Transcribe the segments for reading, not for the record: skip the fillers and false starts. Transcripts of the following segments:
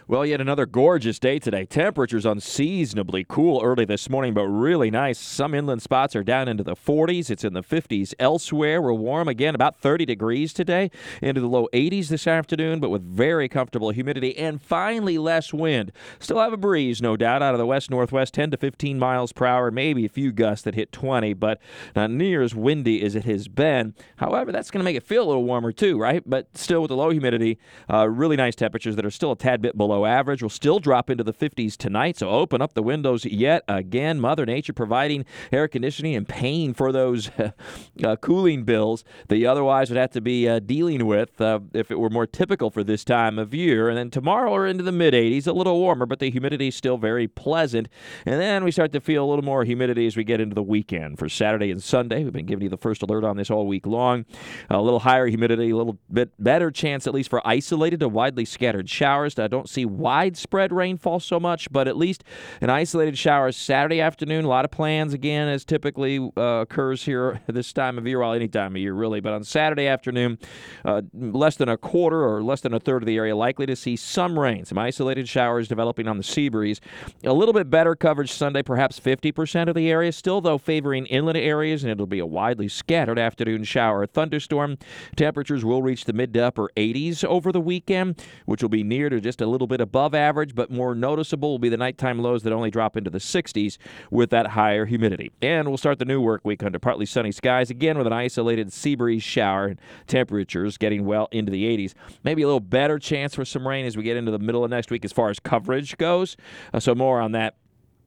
Well, yet another gorgeous day today. Temperatures unseasonably cool early this morning, but really nice. Some inland spots are down into the 40s. It's in the 50s elsewhere. We're warm again, about 30 degrees today, into the low 80s this afternoon, but with very comfortable humidity and finally less wind. Still have a breeze, no doubt, out of the west-northwest, 10 to 15 miles per hour, maybe a few gusts that hit 20, but not near as windy as it has been. However, that's going to make it feel a little warmer too, right? But still with the low humidity, really nice temperatures that are still a tad bit below average. Will still drop into the 50s tonight, so open up the windows yet again. Mother Nature providing air conditioning and paying for those cooling bills that you otherwise would have to be dealing with if it were more typical for this time of year. And then tomorrow we're into the mid-80s, a little warmer, but the humidity is still very pleasant. And then we start to feel a little more humidity as we get into the weekend. For Saturday and Sunday, we've been giving you the first alert on this all week long. A little higher humidity, a little bit better chance at least for isolated to widely scattered showers. I don't see widespread rainfall so much, but at least an isolated shower Saturday afternoon. A lot of plans, again, as typically occurs here this time of year, well, any time of year, really. But on Saturday afternoon, less than a quarter or less than a third of the area likely to see some rain, some isolated showers developing on the sea breeze. A little bit better coverage Sunday, perhaps 50% of the area. Still, though, favoring inland areas, and it'll be a widely scattered afternoon shower or thunderstorm. Temperatures will reach the mid to upper 80s over the weekend, which will be near to just a little bit above average, but more noticeable will be the nighttime lows that only drop into the 60s with that higher humidity. And we'll start the new work week under partly sunny skies, again with an isolated sea breeze shower and temperatures getting well into the 80s. Maybe a little better chance for some rain as we get into the middle of next week as far as coverage goes. So more on that,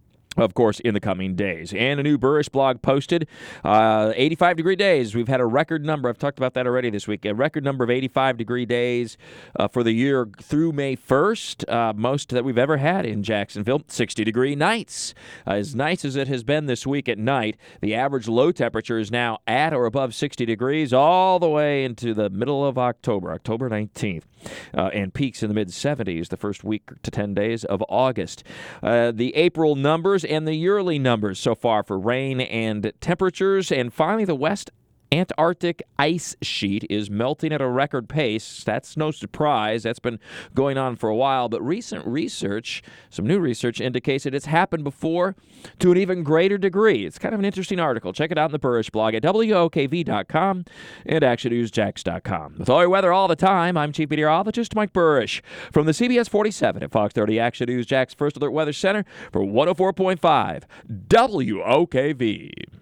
of course, in the coming days. And a new Burrish blog posted, 85-degree days. We've had a record number. I've talked about that already this week. A record number of 85-degree days for the year through May 1st, most that we've ever had in Jacksonville. 60-degree nights. As nice as it has been this week at night, the average low temperature is now at or above 60 degrees all the way into the middle of October, October 19th, and peaks in the mid-70s the first week to 10 days of August. The April numbers and the yearly numbers so far for rain and temperatures. And finally, the West Antarctic ice sheet is melting at a record pace. That's no surprise. That's been going on for a while. But recent research, some new research, indicates that it's happened before to an even greater degree. It's kind of an interesting article. Check it out in the Burrish blog at WOKV.com and ActionNewsJax.com. With all your weather all the time, I'm Chief Meteorologist Mike Burrish from the CBS 47 at Fox 30 Action News Jax First Alert Weather Center for 104.5 WOKV.